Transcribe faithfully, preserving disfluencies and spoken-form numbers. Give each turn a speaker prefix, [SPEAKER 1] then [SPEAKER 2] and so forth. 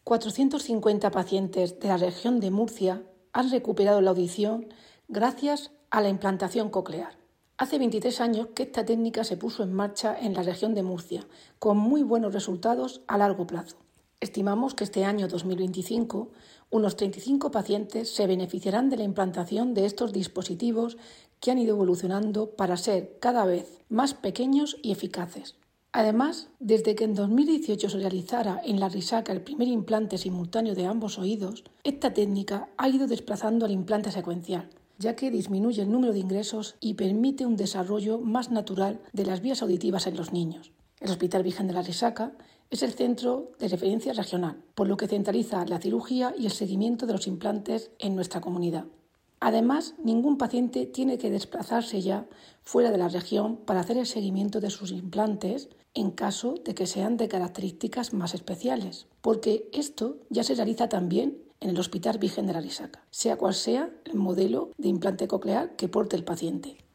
[SPEAKER 1] cuatrocientos cincuenta pacientes de la región de Murcia han recuperado la audición gracias a la implantación coclear. Hace veintitrés años que esta técnica se puso en marcha en la región de Murcia, con muy buenos resultados a largo plazo. Estimamos que este año dos mil veinticinco unos treinta y cinco pacientes se beneficiarán de la implantación de estos dispositivos que han ido evolucionando para ser cada vez más pequeños y eficaces. Además, desde que en dos mil dieciocho se realizara en la Risaca el primer implante simultáneo de ambos oídos, esta técnica ha ido desplazando al implante secuencial, ya que disminuye el número de ingresos y permite un desarrollo más natural de las vías auditivas en los niños. El Hospital Virgen de la Risaca es el centro de referencia regional, por lo que centraliza la cirugía y el seguimiento de los implantes en nuestra comunidad. Además, ningún paciente tiene que desplazarse ya fuera de la región para hacer el seguimiento de sus implantes en caso de que sean de características más especiales, porque esto ya se realiza también en el Hospital Virgen de la Risaca, sea cual sea el modelo de implante coclear que porte el paciente.